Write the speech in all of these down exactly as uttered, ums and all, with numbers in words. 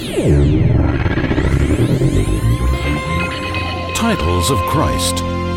Titles of Christ.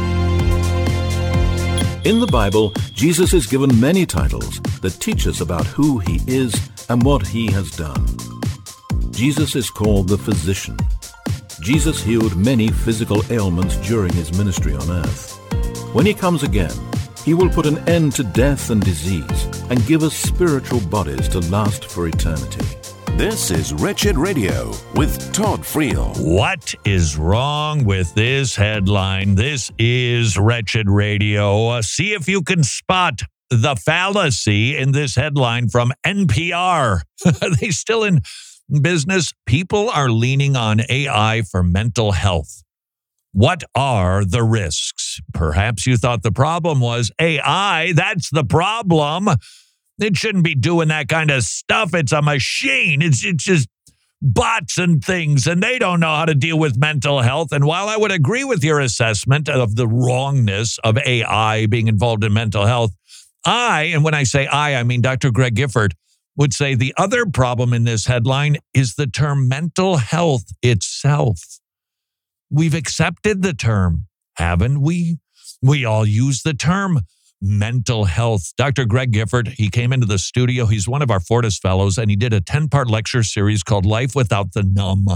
In the Bible, Jesus is given many titles that teach us about who he is and what he has done. Jesus is called the Physician. Jesus healed many physical ailments during his ministry on earth. When he comes again, he will put an end to death and disease and give us spiritual bodies to last for eternity. This is Wretched Radio with Todd Friel. What is wrong with this headline? This is Wretched Radio. Uh, see if you can spot the fallacy in this headline from N P R. Are they still in business? People are leaning on A I for mental health. What are the risks? Perhaps you thought the problem was A I. That's the problem. It shouldn't be doing that kind of stuff. It's a machine. It's, it's just bots and things, and they don't know how to deal with mental health. And while I would agree with your assessment of the wrongness of A I being involved in mental health, I, and when I say I, I mean Doctor Greg Gifford, would say the other problem in this headline is the term mental health itself. We've accepted the term, haven't we? We all use the term mental health. Doctor Greg Gifford, he came into the studio. He's one of our Fortis fellows, and he did a ten-part lecture series called Life Without the Numb,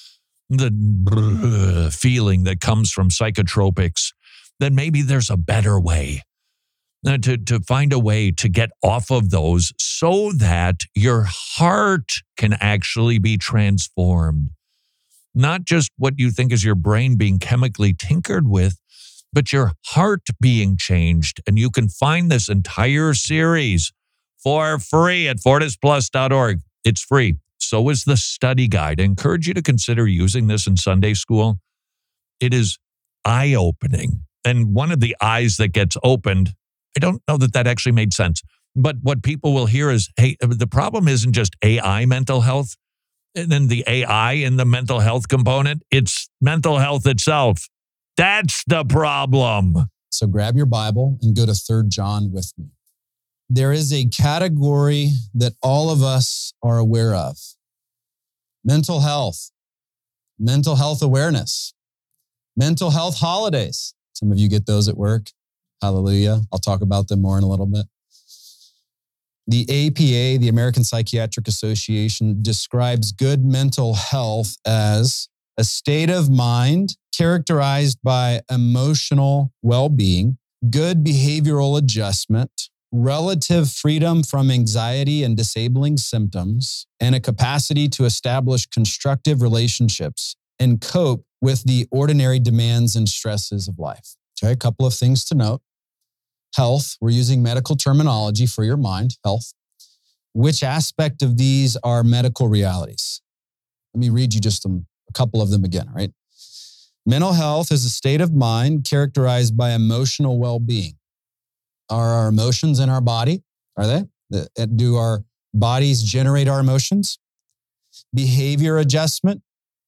the feeling that comes from psychotropics, that maybe there's a better way, uh, to, to find a way to get off of those so that your heart can actually be transformed. Not just what you think is your brain being chemically tinkered with, but your heart being changed. And you can find this entire series for free at fortis plus dot org. It's free. So is the study guide. I encourage you to consider using this in Sunday school. It is eye-opening. And one of the eyes that gets opened, I don't know that that actually made sense. But what people will hear is, hey, the problem isn't just A I mental health, and then the A I in the mental health component. It's mental health itself. That's the problem. So grab your Bible and go to Third John with me. There is a category that all of us are aware of. Mental health, mental health awareness, mental health holidays. Some of you get those at work. Hallelujah. I'll talk about them more in a little bit. The A P A, the American Psychiatric Association, describes good mental health as a state of mind characterized by emotional well-being, good behavioral adjustment, relative freedom from anxiety and disabling symptoms, and a capacity to establish constructive relationships and cope with the ordinary demands and stresses of life. Okay, a couple of things to note. Health, we're using medical terminology for your mind, health. Which aspect of these are medical realities? Let me read you just a, a couple of them again, all right? Mental health is a state of mind characterized by emotional well-being. Are our emotions in our body? Are they? Do our bodies generate our emotions? Behavior adjustment.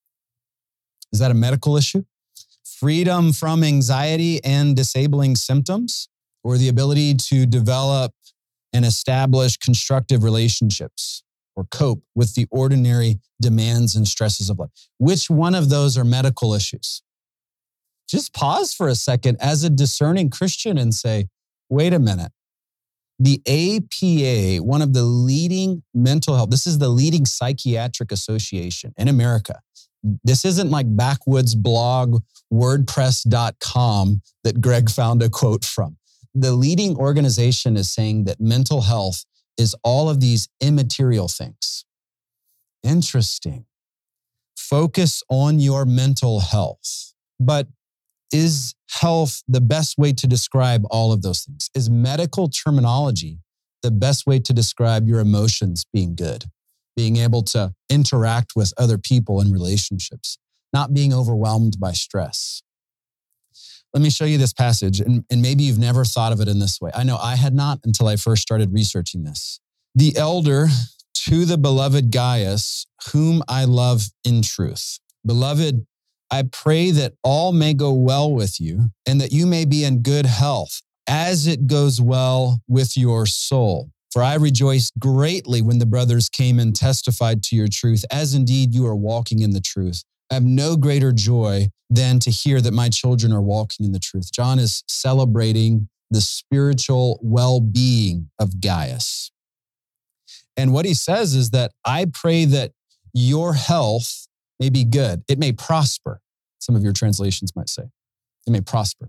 Is that a medical issue? Freedom from anxiety and disabling symptoms, or the ability to develop and establish constructive relationships or cope with the ordinary demands and stresses of life. Which one of those are medical issues? Just pause for a second as a discerning Christian and say, wait a minute. The A P A, one of the leading mental health, this is the leading psychiatric association in America. This isn't like backwoods blog, wordpress dot com that Greg found a quote from. The leading organization is saying that mental health is all of these immaterial things. Interesting. Focus on your mental health. But is health the best way to describe all of those things? Is medical terminology the best way to describe your emotions being good? Being able to interact with other people in relationships, not being overwhelmed by stress. Let me show you this passage, and, and maybe you've never thought of it in this way. I know I had not until I first started researching this. The elder to the beloved Gaius, whom I love in truth. Beloved, I pray that all may go well with you and that you may be in good health as it goes well with your soul. For I rejoiced greatly when the brothers came and testified to your truth, as indeed you are walking in the truth. I have no greater joy than to hear that my children are walking in the truth. John is celebrating the spiritual well-being of Gaius. And what he says is that I pray that your health may be good. It may prosper. Some of your translations might say it may prosper.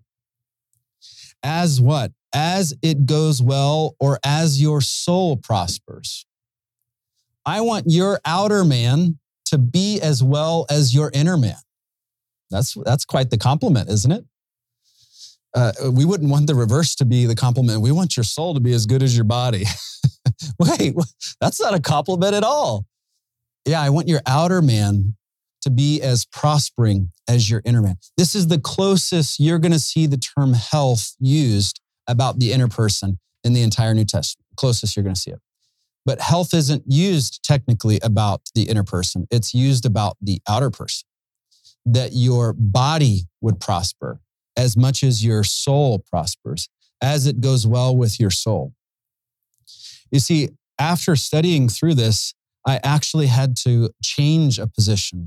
As what? As it goes well, or as your soul prospers. I want your outer man to be as well as your inner man. That's, that's quite the compliment, isn't it? Uh, we wouldn't want the reverse to be the compliment. We want your soul to be as good as your body. Wait, that's not a compliment at all. Yeah, I want your outer man to be as prospering as your inner man. This is the closest you're going to see the term health used about the inner person in the entire New Testament. Closest you're going to see it. But health isn't used technically about the inner person. It's used about the outer person. That your body would prosper as much as your soul prospers, as it goes well with your soul. You see, after studying through this, I actually had to change a position.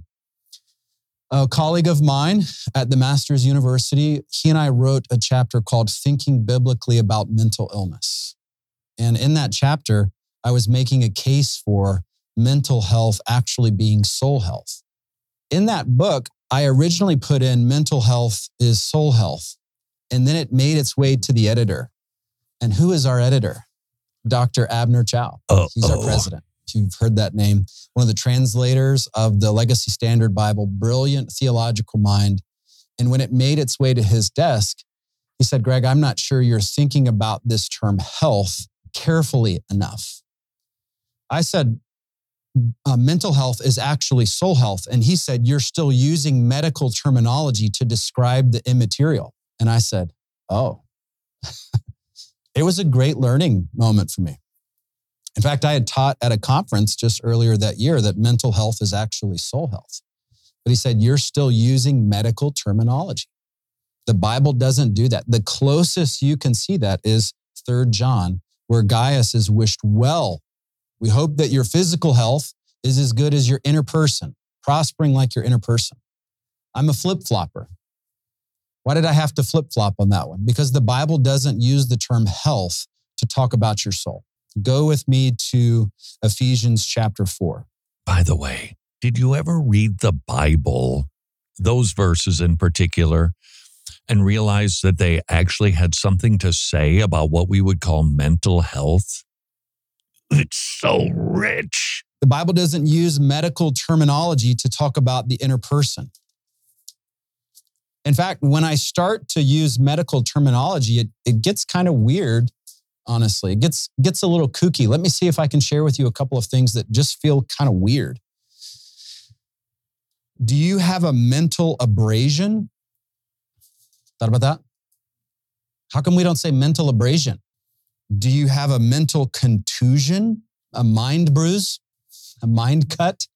A colleague of mine at the Masters University, he and I wrote a chapter called Thinking Biblically About Mental Illness. And in that chapter, I was making a case for mental health actually being soul health. In that book, I originally put in mental health is soul health, and then it made its way to the editor. And who is our editor? Doctor Abner Chou. Uh-oh. He's our president. If you've heard that name, one of the translators of the Legacy Standard Bible, brilliant theological mind. And when it made its way to his desk, he said, Greg, I'm not sure you're thinking about this term health carefully enough. I said, uh, mental health is actually soul health. And he said, you're still using medical terminology to describe the immaterial. And I said, oh, it was a great learning moment for me. In fact, I had taught at a conference just earlier that year that mental health is actually soul health. But he said, you're still using medical terminology. The Bible doesn't do that. The closest you can see that is Third John, where Gaius is wished well. We hope that your physical health is as good as your inner person, prospering like your inner person. I'm a flip-flopper. Why did I have to flip-flop on that one? Because the Bible doesn't use the term health to talk about your soul. Go with me to Ephesians chapter four. By the way, did you ever read the Bible, those verses in particular, and realize that they actually had something to say about what we would call mental health? It's so rich. The Bible doesn't use medical terminology to talk about the inner person. In fact, when I start to use medical terminology, it, it gets kind of weird, honestly. It gets, gets a little kooky. Let me see if I can share with you a couple of things that just feel kind of weird. Do you have a mental abrasion? Thought about that? How come we don't say mental abrasion? Do you have a mental contusion, a mind bruise, a mind cut?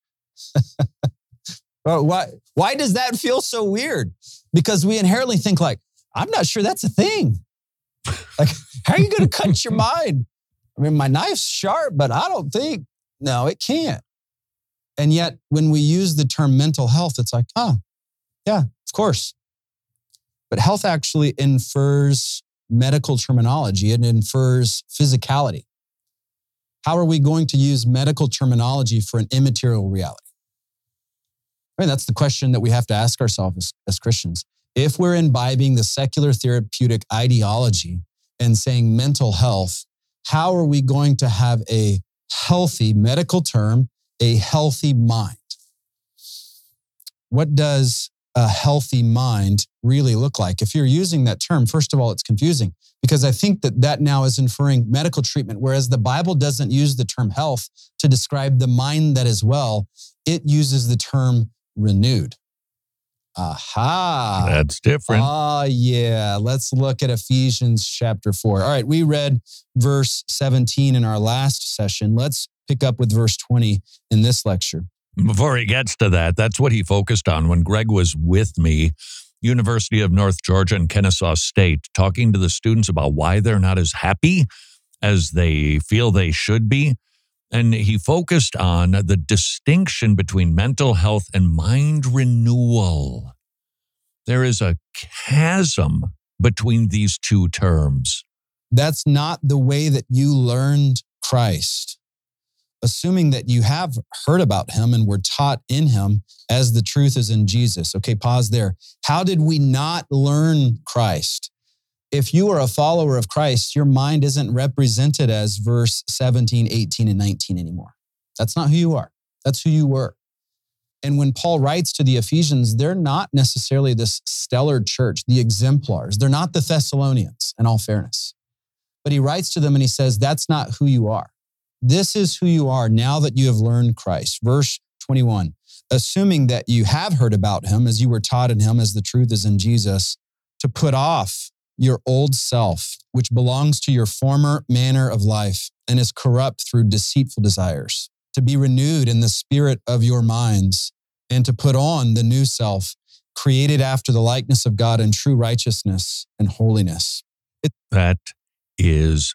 why, why does that feel so weird? Because we inherently think like, I'm not sure that's a thing. Like, how are you going to cut your mind? I mean, my knife's sharp, but I don't think, no, it can't. And yet when we use the term mental health, it's like, oh, yeah, of course. But health actually infers medical terminology. It infers physicality. How are we going to use medical terminology for an immaterial reality? I mean, that's the question that we have to ask ourselves as, as Christians. If we're imbibing the secular therapeutic ideology and saying mental health, how are we going to have a healthy medical term, a healthy mind? What does a healthy mind really look like? If you're using that term, first of all, it's confusing because I think that that now is inferring medical treatment, whereas the Bible doesn't use the term health to describe the mind that is well. It uses the term renewed. Aha. That's different. Ah, yeah. Let's look at Ephesians chapter four. All right, we read verse seventeen in our last session. Let's pick up with verse twenty in this lecture. Before he gets to that, that's what he focused on when Greg was with me, University of North Georgia and Kennesaw State, talking to the students about why they're not as happy as they feel they should be. And he focused on the distinction between mental health and mind renewal. There is a chasm between these two terms. That's not the way that you learned Christ. Assuming that you have heard about him and were taught in him as the truth is in Jesus. Okay, pause there. How did we not learn Christ? If you are a follower of Christ, your mind isn't represented as verse seventeen, eighteen, and nineteen anymore. That's not who you are. That's who you were. And when Paul writes to the Ephesians, they're not necessarily this stellar church, the exemplars. They're not the Thessalonians, in all fairness. But he writes to them and he says, that's not who you are. This is who you are now that you have learned Christ. Verse twenty-one, assuming that you have heard about him as you were taught in him as the truth is in Jesus, to put off your old self, which belongs to your former manner of life and is corrupt through deceitful desires, to be renewed in the spirit of your minds, and to put on the new self, created after the likeness of God in true righteousness and holiness. It, that is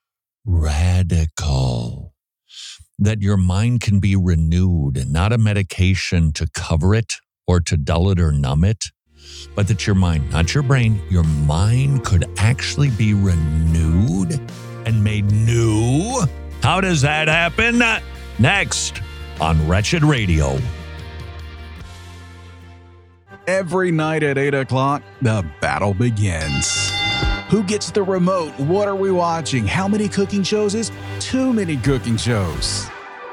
radical. That your mind can be renewed, not a medication to cover it or to dull it or numb it, but that your mind, not your brain, your mind could actually be renewed and made new. How does that happen? Next on Wretched Radio. Every night at eight o'clock, the battle begins. Who gets the remote? What are we watching? How many cooking shows is too many cooking shows?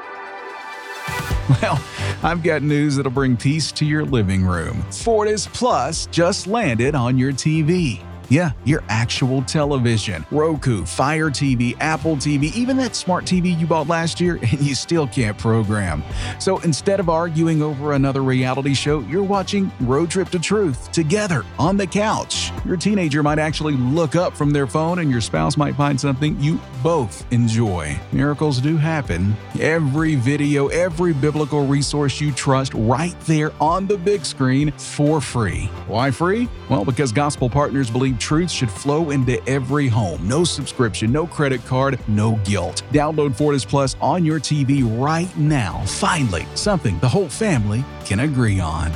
Well, I've got news that'll bring peace to your living room. Fortis Plus just landed on your T V. Yeah, your actual television. Roku, Fire T V, Apple T V, even that smart T V you bought last year and you still can't program. So instead of arguing over another reality show, you're watching Road Trip to Truth together on the couch. Your teenager might actually look up from their phone and your spouse might find something you both enjoy. Miracles do happen. Every video, every biblical resource you trust right there on the big screen for free. Why free? Well, because gospel partners believe truth should flow into every home. No subscription, no credit card, no guilt. Download Fortis Plus on your T V right now. Finally, something the whole family can agree on.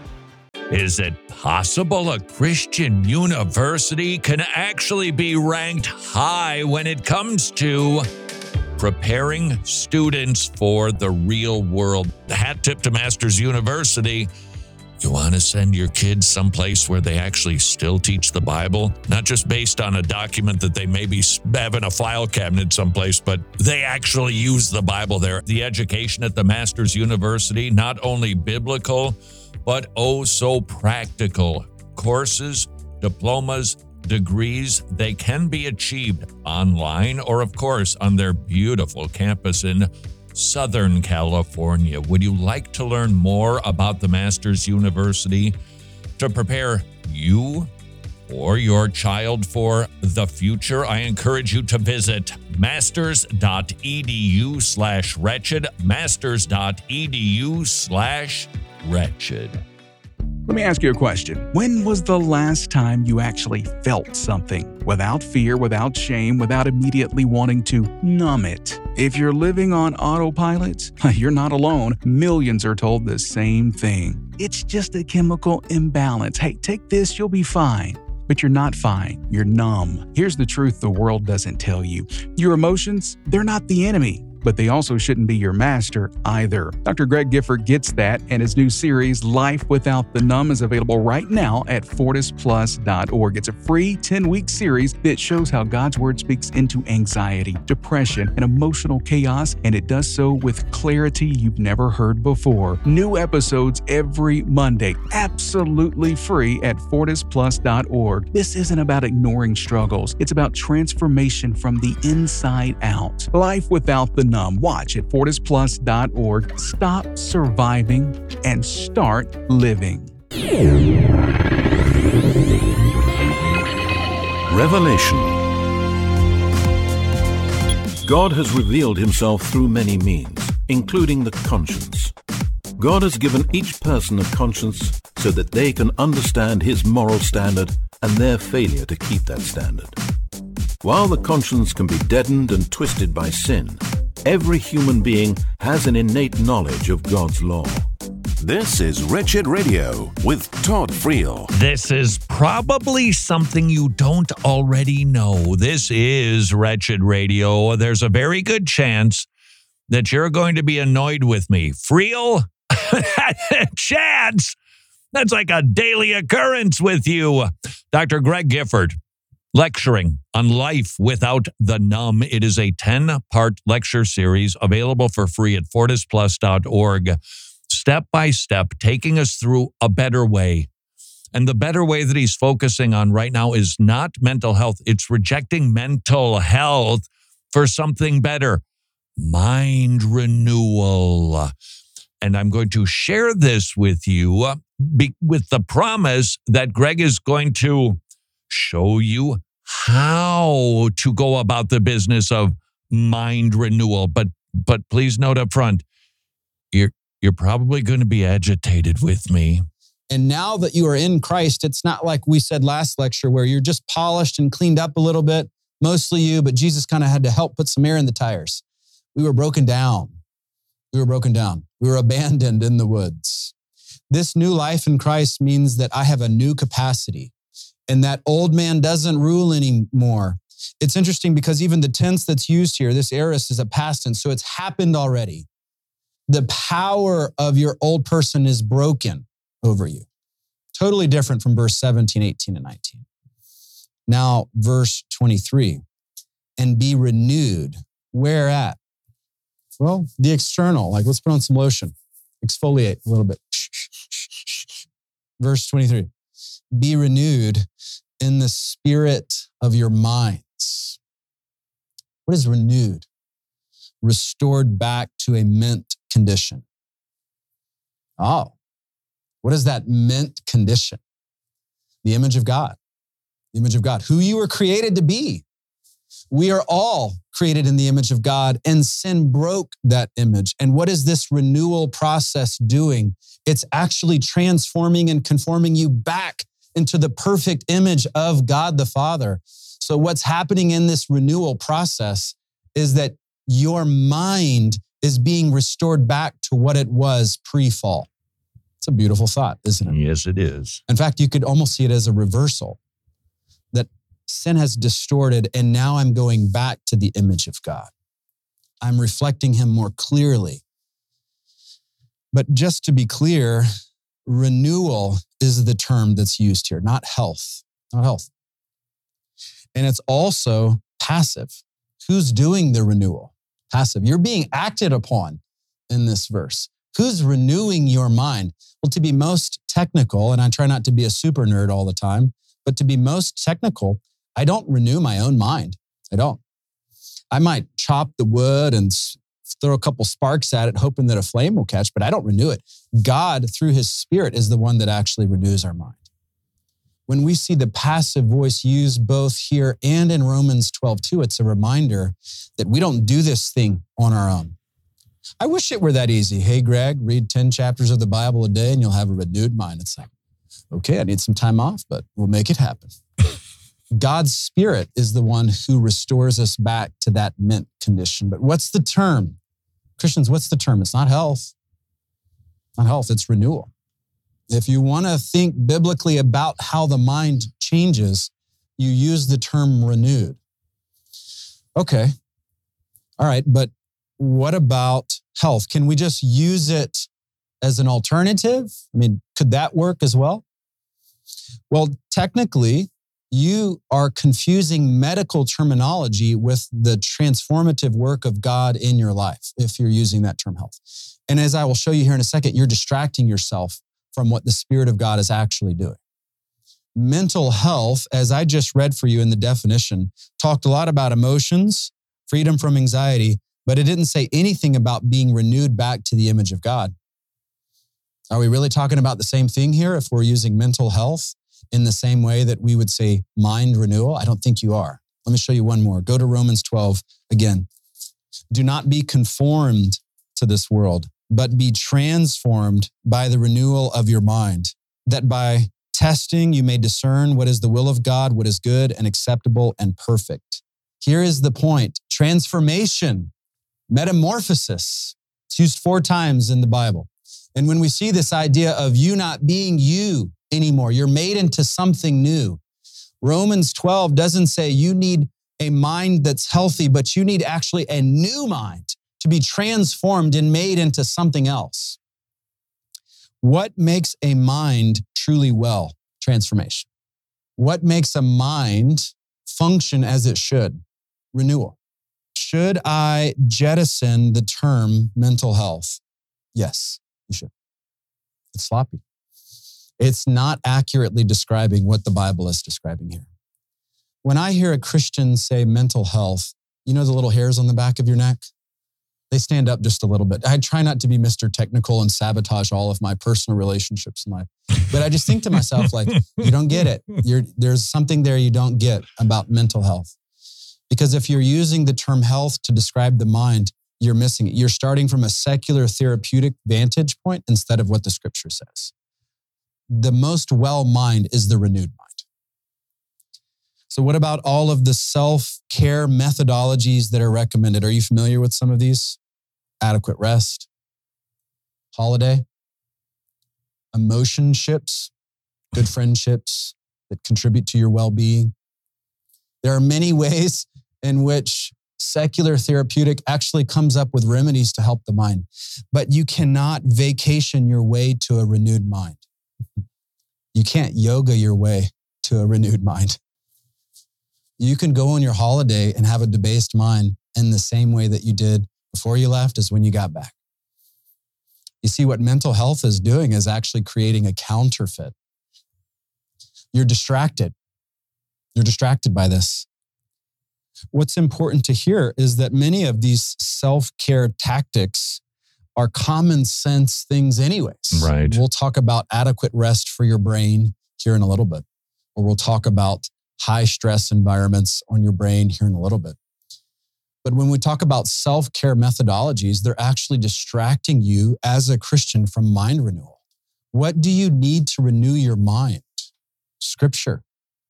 Is it possible a Christian university can actually be ranked high when it comes to preparing students for the real world? The hat tip to Masters University. You want to send your kids someplace where they actually still teach the Bible, not just based on a document that they maybe have in a file cabinet someplace, but they actually use the Bible there. The education at the Masters University, not only biblical, but oh so practical. Courses, diplomas, degrees, they can be achieved online or, of course, on their beautiful campus in Southern California. Would you like to learn more about the Masters University to prepare you or your child for the future? I encourage you to visit masters.edu slash wretched, masters.edu slash wretched. Let me ask you a question. When was the last time you actually felt something without fear, without shame, without immediately wanting to numb it? If you're living on autopilot, you're not alone. Millions are told the same thing. It's just a chemical imbalance. Hey, take this, you'll be fine. But you're not fine. You're numb. Here's the truth the world doesn't tell you. Your emotions, they're not the enemy, but they also shouldn't be your master either. Doctor Greg Gifford gets that, and his new series, Life Without the Numb, is available right now at fortis plus dot org. It's a free ten-week series that shows how God's Word speaks into anxiety, depression, and emotional chaos, and it does so with clarity you've never heard before. New episodes every Monday, absolutely free at fortis plus dot org. This isn't about ignoring struggles. It's about transformation from the inside out. Life Without the Numb. Watch at fortis plus dot org. Stop surviving and start living. Revelation. God has revealed himself through many means, including the conscience. God has given each person a conscience so that they can understand his moral standard and their failure to keep that standard. While the conscience can be deadened and twisted by sin, every human being has an innate knowledge of God's law. This is Wretched Radio with Todd Friel. This is probably something you don't already know. This is Wretched Radio. There's a very good chance that you're going to be annoyed with me. Friel? Chance? That's like a daily occurrence with you. Doctor Greg Gifford, lecturing on life without the numb. It is a ten-part lecture series available for free at fortis plus dot org. Step by step, taking us through a better way. And the better way that he's focusing on right now is not mental health. It's rejecting mental health for something better. Mind renewal. And I'm going to share this with you uh, be, with the promise that Greg is going to show you how to go about the business of mind renewal. But but please note up front, you're You're probably going to be agitated with me. And now that you are in Christ, it's not like we said last lecture where you're just polished and cleaned up a little bit, mostly you, but Jesus kind of had to help put some air in the tires. We were broken down. We were broken down. We were abandoned in the woods. This new life in Christ means that I have a new capacity and that old man doesn't rule anymore. It's interesting because even the tense that's used here, this aorist, is a past tense, so it's happened already. The power of your old person is broken over you. Totally different from verse seventeen, eighteen, and nineteen. Now, verse twenty-three, and be renewed. Where at? Well, the external, like let's put on some lotion, exfoliate a little bit. Verse twenty-three, be renewed in the spirit of your minds. What is renewed? Restored back to a mint condition. Oh, what is that mint condition? The image of God. The image of God, who you were created to be. We are all created in the image of God, and sin broke that image. And what is this renewal process doing? It's actually transforming and conforming you back into the perfect image of God the Father. So what's happening in this renewal process is that your mind is being restored back to what it was pre-fall. It's a beautiful thought, isn't it? Yes, it is. In fact, you could almost see it as a reversal, that sin has distorted and now I'm going back to the image of God. I'm reflecting him more clearly. But just to be clear, renewal is the term that's used here, not health, not health. And it's also passive. Who's doing the renewal? Passive. You're being acted upon in this verse. Who's renewing your mind? Well, to be most technical, and I try not to be a super nerd all the time, but to be most technical, I don't renew my own mind. I don't. I might chop the wood and throw a couple sparks at it, hoping that a flame will catch, but I don't renew it. God, through his Spirit, is the one that actually renews our mind. When we see the passive voice used both here and in Romans twelve two, it's a reminder that we don't do this thing on our own. I wish it were that easy. Hey, Greg, read ten chapters of the Bible a day and you'll have a renewed mind. It's like, okay, I need some time off, but we'll make it happen. God's Spirit is the one who restores us back to that mint condition. But what's the term? Christians, what's the term? It's not health. Not health, it's renewal. If you want to think biblically about how the mind changes, you use the term renewed. Okay. All right. But what about health? Can we just use it as an alternative? I mean, could that work as well? Well, technically, you are confusing medical terminology with the transformative work of God in your life, if you're using that term health. And as I will show you here in a second, you're distracting yourself from what the Spirit of God is actually doing. Mental health, as I just read for you in the definition, talked a lot about emotions, freedom from anxiety, but it didn't say anything about being renewed back to the image of God. Are we really talking about the same thing here if we're using mental health in the same way that we would say mind renewal? I don't think you are. Let me show you one more. Go to Romans twelve again. Do not be conformed to this world, but be transformed by the renewal of your mind, that by testing you may discern what is the will of God, what is good and acceptable and perfect. Here is the point. Transformation, metamorphosis. It's used four times in the Bible. And when we see this idea of you not being you anymore, you're made into something new. Romans twelve doesn't say you need a mind that's healthy, but you need actually a new mind to be transformed and made into something else. What makes a mind truly well? Transformation. What makes a mind function as it should? Renewal. Should I jettison the term mental health? Yes, you should. It's sloppy. It's not accurately describing what the Bible is describing here. When I hear a Christian say mental health, you know the little hairs on the back of your neck? They stand up just a little bit. I try not to be Mister Technical and sabotage all of my personal relationships in life. But I just think to myself, like, you don't get it. You're, there's something there you don't get about mental health. Because if you're using the term health to describe the mind, you're missing it. You're starting from a secular therapeutic vantage point instead of what the scripture says. The most well mind is the renewed mind. So what about all of the self-care methodologies that are recommended? Are you familiar with some of these? Adequate rest, holiday, emotionships, good friendships that contribute to your well-being. There are many ways in which secular therapeutic actually comes up with remedies to help the mind, but you cannot vacation your way to a renewed mind. You can't yoga your way to a renewed mind. You can go on your holiday and have a debased mind in the same way that you did before you left as when you got back. You see, what mental health is doing is actually creating a counterfeit. You're distracted. You're distracted by this. What's important to hear is that many of these self-care tactics are common sense things anyways. Right. We'll talk about adequate rest for your brain here in a little bit, or we'll talk about high stress environments on your brain here in a little bit. But when we talk about self-care methodologies, they're actually distracting you as a Christian from mind renewal. What do you need to renew your mind? Scripture.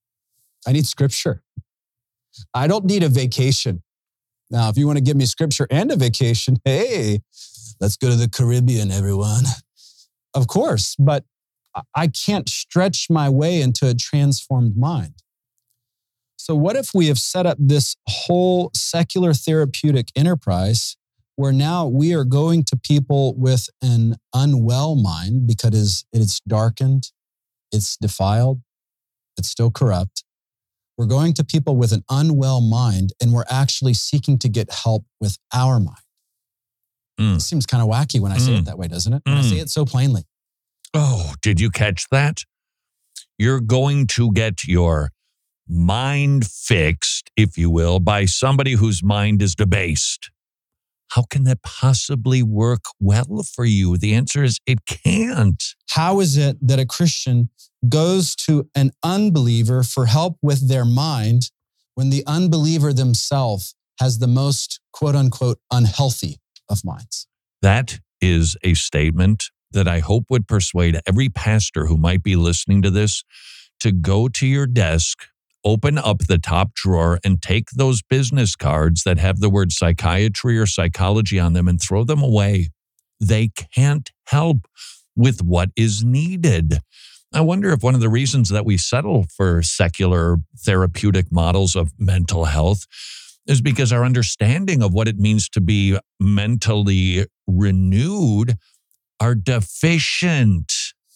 I need scripture. I don't need a vacation. Now, if you want to give me scripture and a vacation, hey, let's go to the Caribbean, everyone. Of course, but I can't stretch my way into a transformed mind. So what if we have set up this whole secular therapeutic enterprise where now we are going to people with an unwell mind because it's darkened, it's defiled, it's still corrupt. We're going to people with an unwell mind and we're actually seeking to get help with our mind. Mm. It seems kind of wacky when I say mm. it that way, doesn't it? When mm. I say it so plainly. Oh, did you catch that? You're going to get your mind fixed, if you will, by somebody whose mind is debased. How can that possibly work well for you? The answer is it can't. How is it that a Christian goes to an unbeliever for help with their mind when the unbeliever themselves has the most, quote unquote, unhealthy of minds? That is a statement that I hope would persuade every pastor who might be listening to this to go to your desk, open up the top drawer, and take those business cards that have the word psychiatry or psychology on them and throw them away. They can't help with what is needed. I wonder if one of the reasons that we settle for secular therapeutic models of mental health is because our understanding of what it means to be mentally renewed are deficient.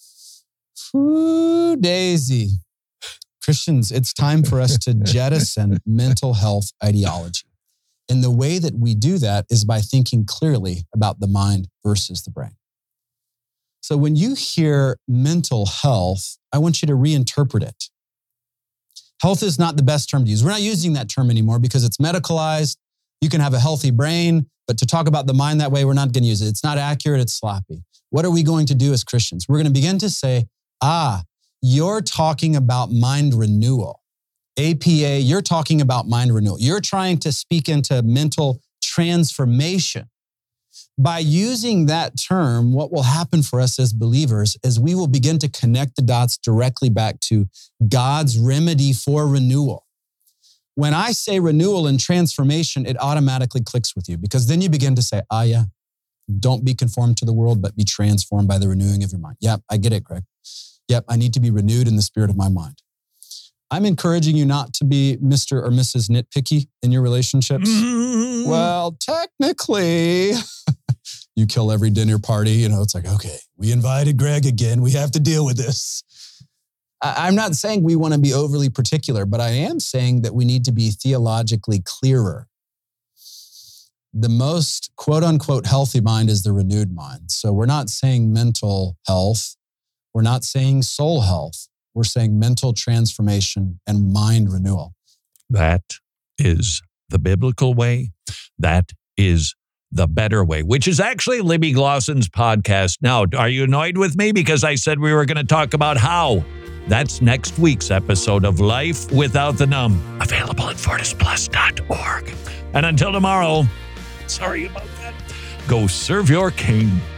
Ooh, Daisy. Christians, it's time for us to jettison mental health ideology. And the way that we do that is by thinking clearly about the mind versus the brain. So when you hear mental health, I want you to reinterpret it. Health is not the best term to use. We're not using that term anymore because it's medicalized. You can have a healthy brain, but to talk about the mind that way, we're not going to use it. It's not accurate, it's sloppy. What are we going to do as Christians? We're going to begin to say, ah, you're talking about mind renewal. A P A, you're talking about mind renewal. You're trying to speak into mental transformation. By using that term, what will happen for us as believers is we will begin to connect the dots directly back to God's remedy for renewal. When I say renewal and transformation, it automatically clicks with you because then you begin to say, ah, yeah, don't be conformed to the world, but be transformed by the renewing of your mind. Yep, I get it, Greg. Yep, I need to be renewed in the spirit of my mind. I'm encouraging you not to be Mister or Missus Nitpicky in your relationships. Mm. Well, technically, you kill every dinner party. You know, it's like, okay, we invited Greg again. We have to deal with this. I- I'm not saying we want to be overly particular, but I am saying that we need to be theologically clearer. The most quote unquote healthy mind is the renewed mind. So we're not saying mental health. We're not saying soul health. We're saying mental transformation and mind renewal. That is the biblical way. That is the better way, which is actually Libby Glossen's podcast. Now, are you annoyed with me because I said we were going to talk about how? That's next week's episode of Life Without the Numb, available at fortis plus dot org. And until tomorrow, sorry about that, go serve your king.